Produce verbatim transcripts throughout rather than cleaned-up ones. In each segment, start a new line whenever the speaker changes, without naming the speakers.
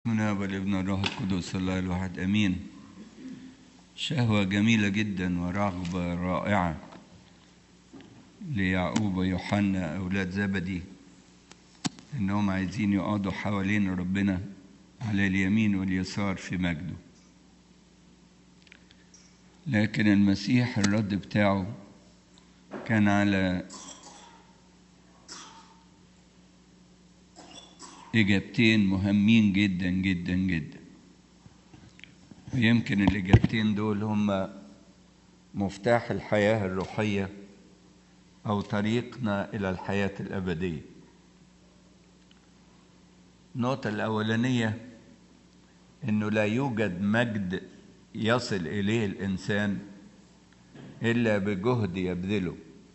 من الآب والابن والروح القدس الله الواحد امين. شهوة جميلة جدا ورغبة رائعة ليعقوب ويوحنا أولاد زبدي إنهم عايزين يقعدوا حوالين ربنا على اليمين واليسار في مجده، لكن المسيح الرد بتاعه كان على إجابتين مهمين جدا جدا جدا، ويمكن الإجابتين دول هم مفتاح الحياة الروحية أو طريقنا إلى الحياة الأبدية. النقطة الأولانية إنه لا يوجد مجد يصل إليه الإنسان إلا بجهد يبذله.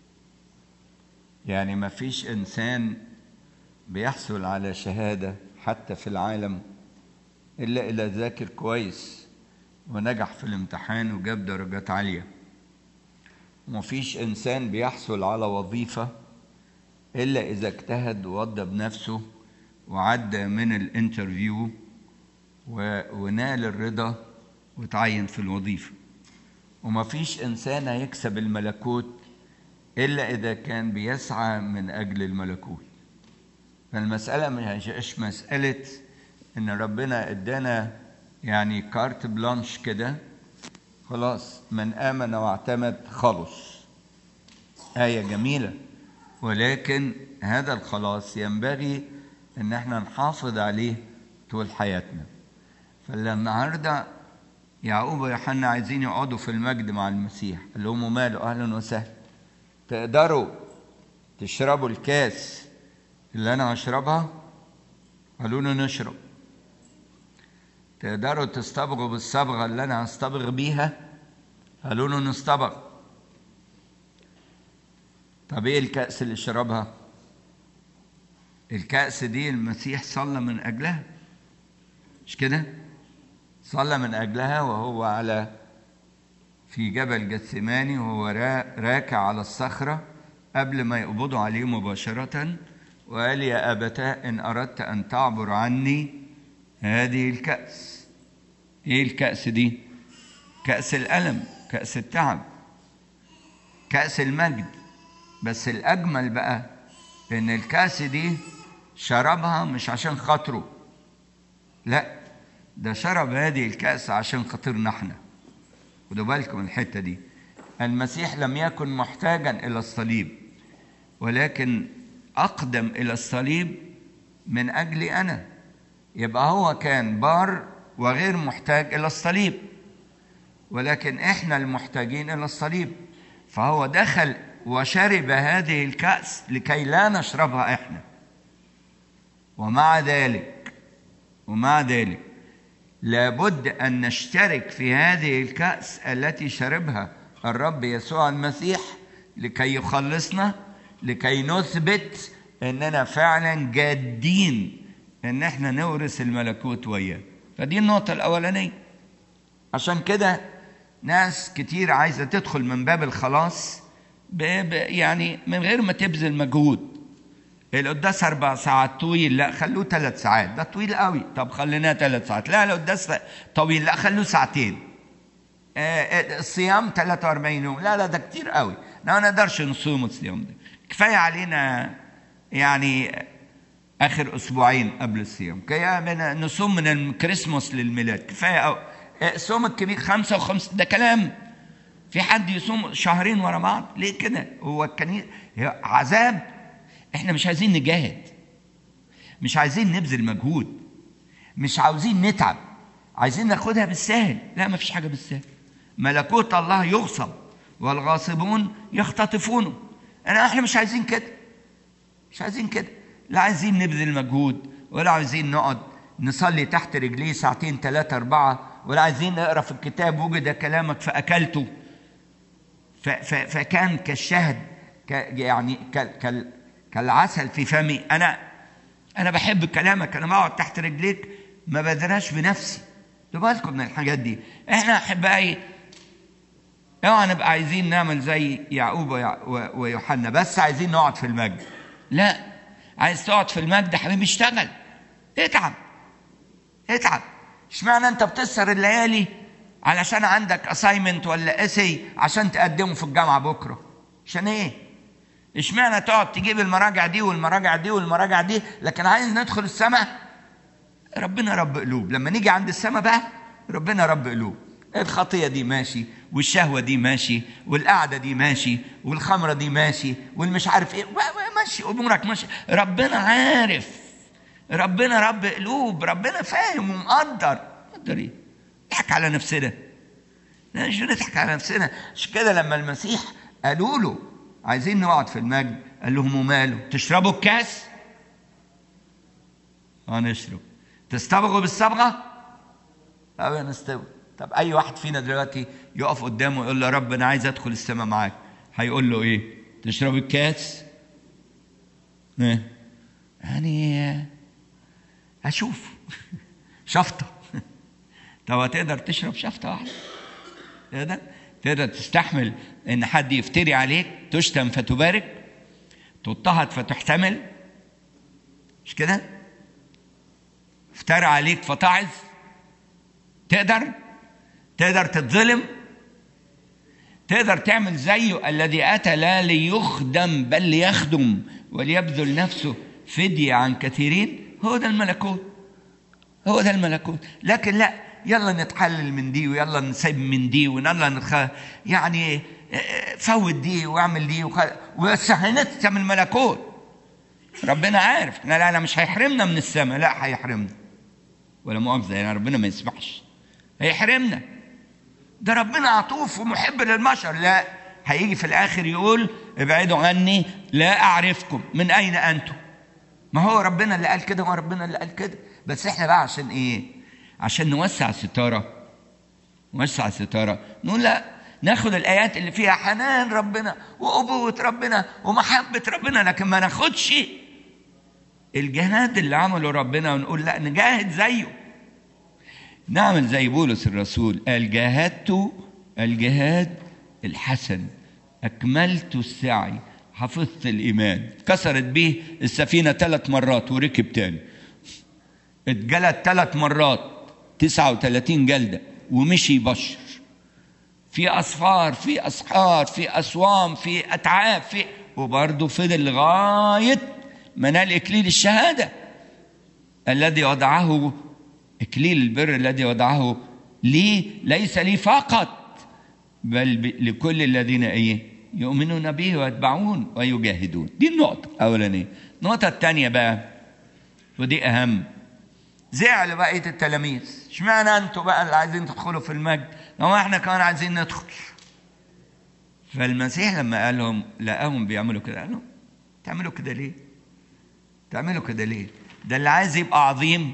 يعني ما فيش إنسان بيحصل على شهادة حتى في العالم إلا إذا ذاكر كويس ونجح في الامتحان وجاب درجات عالية. ومفيش إنسان بيحصل على وظيفة إلا إذا اجتهد ووضب نفسه وعدى من الانترفيو ونال الرضا وتعين في الوظيفة. ومفيش إنسان هيكسب الملكوت إلا إذا كان بيسعى من أجل الملكوت. فالمسألة مش مسألة إن ربنا إدانا يعني كارت بلانش كده خلاص من آمن واعتمد خلص. آية جميلة، ولكن هذا الخلاص ينبغي إن احنا نحافظ عليه طول حياتنا. فالنهارده يعقوب ويوحنا عايزين يقعدوا في المجد مع المسيح، قال لهم ماله أهلا وسهلا، تقدروا تشربوا الكاس اللي أنا هشربها؟ قالوا له نشرب. تقدروا تصطبغوا بالصبغة اللي أنا هصطبغ بيها؟ قالوا له نصطبغ. طب إيه الكأس اللي شربها؟ الكأس دي المسيح صلى من أجلها، مش كده؟ صلى من أجلها وهو على في جبل جثماني وهو راكع على الصخرة قبل ما يقبضوا عليه مباشرة، وقال يا أبتاه إن أردت أن تعبر عني هذه الكأس. إيه الكأس دي؟ كأس الألم، كأس التعب، كأس المجد. بس الأجمل بقى إن الكأس دي شربها مش عشان خاطره، لا، ده شرب هذه الكأس عشان خاطرنا احنا. خدوا بالكم من الحتة دي. المسيح لم يكن محتاجا إلى الصليب، ولكن أقدم إلى الصليب من أجلي أنا. يبقى هو كان بار وغير محتاج إلى الصليب، ولكن إحنا المحتاجين إلى الصليب. فهو دخل وشرب هذه الكأس لكي لا نشربها إحنا. ومع ذلك ومع ذلك لابد أن نشترك في هذه الكأس التي شربها الرب يسوع المسيح لكي يخلصنا، لكي نثبت أننا فعلا جادين أن احنا نورث الملكوت وياه. فدي النقطة الأولانية. عشان كده ناس كتير عايزة تدخل من باب الخلاص يعني من غير ما تبذل مجهود. القداس أربع ساعات طويل، لا خلوه ثلاث ساعات، ده طويل قوي. طب خليناه ثلاث ساعات، لا القداس طويل، لا خلوه ساعتين. آه الصيام ثلاثة وأربعين يوم، لا لا ده كتير قوي، ما نقدرش نصوم الصيام ده. كفاية علينا يعني آخر أسبوعين قبل الصيام، كفاية نصوم من الكريسماس للميلاد، كفاية أو الصوم الكبير خمسة وخمسة، ده كلام. في حد يصوم شهرين ورا بعض؟ ليه كده؟ هو الكنيسة عذاب. احنا مش عايزين نجاهد، مش عايزين نبذل مجهود، مش عاوزين نتعب، عايزين ناخدها بالسهل. لا، ما فيش حاجة بالسهل. ملكوت الله يغصب والغاصبون يختطفونه. انا احنا مش عايزين كده، مش عايزين كده. لا عايزين نبذل مجهود، ولا عايزين نقعد نصلي تحت رجليه ساعتين ثلاثة أربعة، ولا عايزين نقرأ في الكتاب وجد كلامك فأكلته فكان كالشهد يعني كال كالعسل في فمي. أنا أنا بحب كلامك، أنا بقعد تحت رجليك، ما بذراش بنفسي. تبقى بالكم من الحاجات دي. إحنا أحبائي اوعى نبقى عايزين نعمل زي يعقوب ويوحنا بس عايزين نقعد في المجد. لا، عايز تقعد في المجد حبيبي اشتغل، اتعب اتعب. اشمعنى انت بتسهر الليالي علشان عندك اسايمنت ولا اسي عشان تقدمه في الجامعه بكره؟ عشان ايه؟ اشمعنى تقعد تجيب المراجع دي والمراجع دي والمراجع دي لكن عايز ندخل السماء؟ ربنا رب قلوب. لما نيجي عند السماء بقى ربنا رب قلوب. الخطيه دي ماشي، والشهوه دي ماشي، والقعده دي ماشي، والخمره دي ماشي، والمش عارف ايه ماشي، امورك ماشي. ربنا عارف، ربنا رب قلوب، ربنا فاهم ومقدر. مقدر ايه؟ نضحك على نفسنا؟ لا مش نضحك على نفسنا. عشان كده لما المسيح قالوا له عايزين نقعد في المجد، قال لهم وماله؟ تشربوا الكاس؟ اه نشرب. تستبغوا بالصبغه؟ اه نستبغ. طب اي واحد فينا دلوقتي يقف قدامه ويقول له يا رب انا عايز ادخل السماء معاك، هيقول له ايه؟ تشرب الكاس؟ ايه يعني؟ اشوف شفطه. طب هتقدر تشرب شفطه واحده؟ تقدر؟ تقدر تستحمل ان حد يفتري عليك، تشتم فتبارك، تضطهد فتحتمل؟ مش كده؟ افترى عليك فتعظ؟ تقدر؟ تقدر تتظلم؟ تقدر تعمل زيه الذي أتى لا ليخدم بل ليخدم وليبذل نفسه فدية عن كثيرين؟ هو ده الملكوت، هو ده الملكوت. لكن لا، يلا نتحلل من دي ويلا نسيب من دي ويلا نتخ... يعني فوت دي واعمل دي وخ... بس هنتسم الملكوت. ربنا عارف لا لا لا مش هيحرمنا من السماء، لا هيحرمنا ولا مؤاخذة يعني، ربنا ما يسمحش هيحرمنا. ده ربنا عطوف ومحب للبشر. لا، هيجي في الآخر يقول ابعدوا عني لا أعرفكم، من أين أنتم؟ ما هو ربنا اللي قال كده، ما ربنا اللي قال كده. بس احنا بقى عشان ايه؟ عشان نوسع الستارة، نوسع الستارة نقول لا، ناخد الآيات اللي فيها حنان ربنا وأبوة ربنا ومحبة ربنا، لكن ما ناخدش الجهاد اللي عمله ربنا ونقول لا نجاهد زيه. نعمل زي بولس الرسول قال جاهدت الجهاد الحسن، أكملت السعي، حفظت الإيمان. كسرت به السفينة ثلاث مرات وركب تاني، اتجلد ثلاث مرات تسعة وثلاثين جلدة ومشي بشر في أصفار في أسحار في أسوام في أتعاب في، وبرضه فضل لغاية منال إكليل الشهادة الذي وضعه، إكليل البر الذي وضعه لي، ليس لي فقط بل لكل الذين إيه يؤمنون به ويتبعون ويجاهدون. دي النقطة الأولانية. النقطة الثانية بقى ودي أهم، زعل بقية التلاميذ، اشمعنى أنتوا بقى اللي عايزين تدخلوا في المجد لو احنا كمان عايزين ندخل؟ فالمسيح لما قال لهم لقاهم بيعملوا كده، قال لهم تعملوا كده ليه؟ تعملوا كده ليه؟ ده اللي عايز يبقى عظيم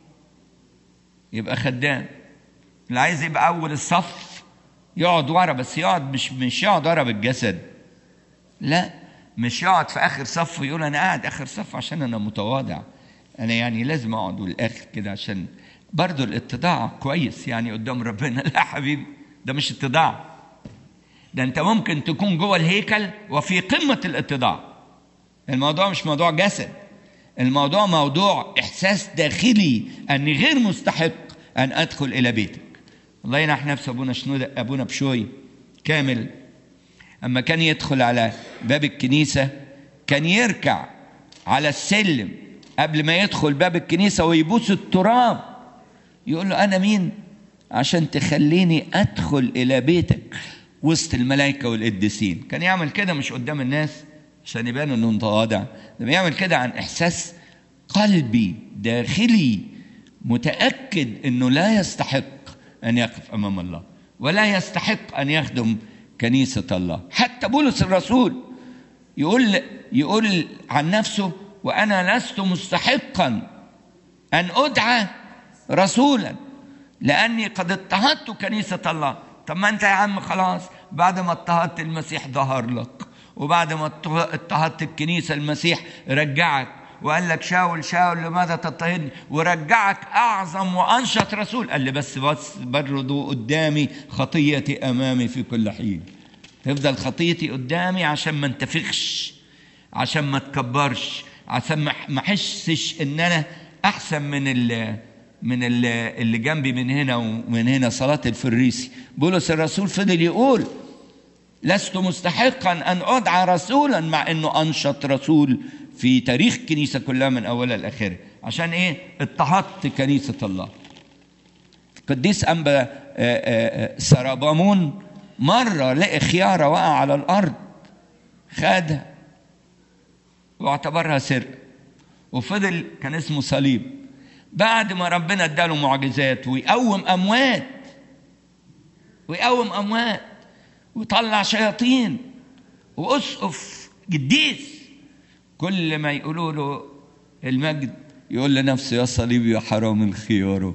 يبقى خدام، اللي عايز يبقى أول الصف يقعد ورا، بس يقعد مش مش يقعد ورا بالجسد، لا مش يقعد في آخر صف ويقول أنا قاعد آخر صف عشان أنا متواضع، أنا يعني لازم أقعد والآخر كده عشان برضو الاتضاع كويس يعني قدام ربنا. لا حبيبي، ده مش اتضاع، ده أنت ممكن تكون جوه الهيكل وفي قمة الاتضاع. الموضوع مش موضوع جسد، الموضوع موضوع إحساس داخلي أني غير مستحق أن أدخل إلى بيتك. الله ينح نفس أبونا شنودة، أبونا بشوي كامل أما كان يدخل على باب الكنيسة كان يركع على السلم قبل ما يدخل باب الكنيسة ويبوس التراب، يقول له أنا مين عشان تخليني أدخل إلى بيتك وسط الملائكة والقديسين؟ كان يعمل كده مش قدام الناس عشان يبان أنه متواضع، لما يعمل كده عن إحساس قلبي داخلي متأكد أنه لا يستحق أن يقف أمام الله ولا يستحق أن يخدم كنيسة الله. حتى بولس الرسول يقول يقول عن نفسه وأنا لست مستحقا أن أدعى رسولا لأني قد اضطهدت كنيسة الله. طب ما أنت يا عم خلاص بعد ما اضطهدت المسيح ظهر لك، وبعد ما اضطهدت الكنيسة المسيح رجعك وقال لك شاول شاول لماذا تضطهدني، ورجعك أعظم وأنشط رسول. قال لي بس بس برضو قدامي خطيتي أمامي في كل حين، تفضل خطيتي قدامي عشان ما انتفخش، عشان ما تكبرش، عشان ما احسش ان انا احسن من من اللي جنبي من هنا ومن هنا، صلاة الفريسي. بولس الرسول فضل يقول لست مستحقا أن أدعى رسولا، مع أنه أنشط رسول في تاريخ الكنيسة كلها من أولها لآخرها. عشان إيه؟ اضطهدت كنيسة الله. القديس أنبا سرابامون مرة لقى خيارة وقع على الأرض، خدها واعتبرها سرقة، وفضل كان اسمه صليب. بعد ما ربنا اداله معجزات ويقوم أموات ويقوم أموات ويطلع شياطين وأسقف قديس، كل ما يقولوا له المجد يقول لنفسه يا صليب يا حرام الخيار.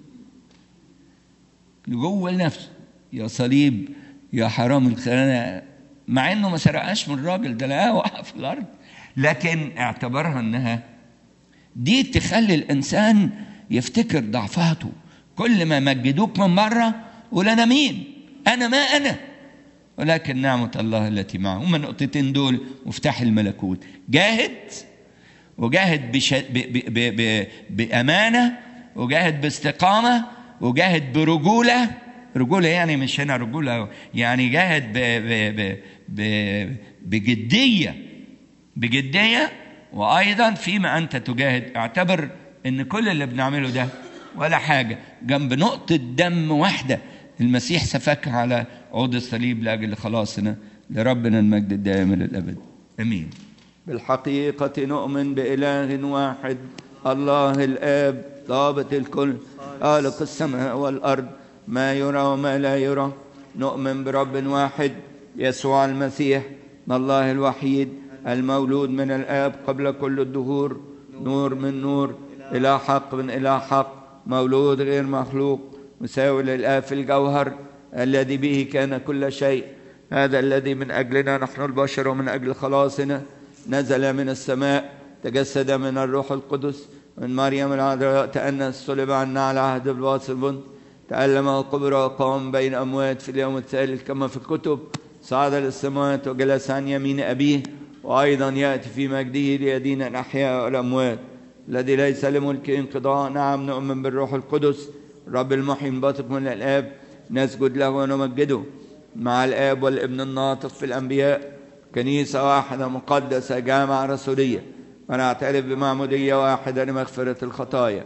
جوه نفسه يا صليب يا حرام الخيار، مع انه ما سرقاش من الراجل ده، لقاه وقع في الارض، لكن اعتبرها انها دي تخلي الانسان يفتكر ضعفاته. كل ما مجدوك من بره قول انا مين؟ انا ما انا، ولكن نعمة الله التي معه. هم النقطتين دول مفتاح الملكوت. جاهد، وجاهد بش... ب... ب... ب... ب... بأمانة، وجاهد باستقامة، وجاهد برجولة. رجولة يعني مش هنا رجولة، يعني جاهد ب... ب... ب... ب... بجدية بجدية وأيضا فيما أنت تجاهد اعتبر أن كل اللي بنعمله ده ولا حاجة جنب نقطة دم واحدة المسيح سفكها على عود الصليب لأجل خلاصنا. لربنا المجد الدائم للأبد، أمين.
بالحقيقة نؤمن بإله واحد، الله الآب ضابط الكل، خالق السماء والأرض، ما يرى وما لا يرى. نؤمن برب واحد يسوع المسيح، الله الوحيد المولود من الآب قبل كل الدهور، نور من نور، إلى حق من إلى حق، مولود غير مخلوق، مساوي للآب في الجوهر، الذي به كان كل شيء. هذا الذي من أجلنا نحن البشر ومن أجل خلاصنا نزل من السماء، تجسد من الروح القدس، من مريم العذراء، تأنس، صلب عنا على عهد بالباطل البنت، تألم وقبر وقام بين أموات في اليوم الثالث كما في الكتب، صعد للسماوات وجلس عن يمين أبيه، وأيضا يأتي في مجده ليدين الأحياء والأموات، الذي ليس لملك انقضاء. نعم نؤمن بالروح القدس رب المحيي الباطق من الآب، نسجد له ونمجده مع الآب والابن الناطق في الأنبياء، كنيسة واحدة مقدسة جامعة رسولية، ونعترف بمعمودية واحدة لمغفرة الخطايا،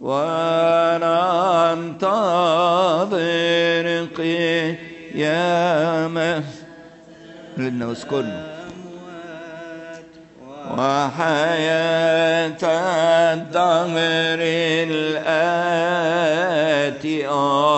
وننتظر قيامة لنا واسكننا وحياة الدهر الآتي.